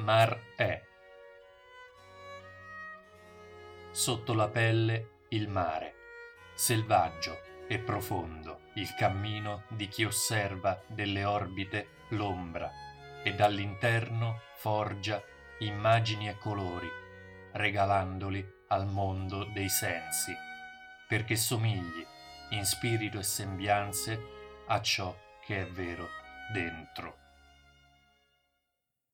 mar è. Sotto la pelle il mare, selvaggio e profondo, il cammino di chi osserva delle orbite l'ombra e dall'interno forgia immagini e colori, regalandoli al mondo dei sensi, perché somigli, in spirito e sembianze, a ciò che è vero dentro.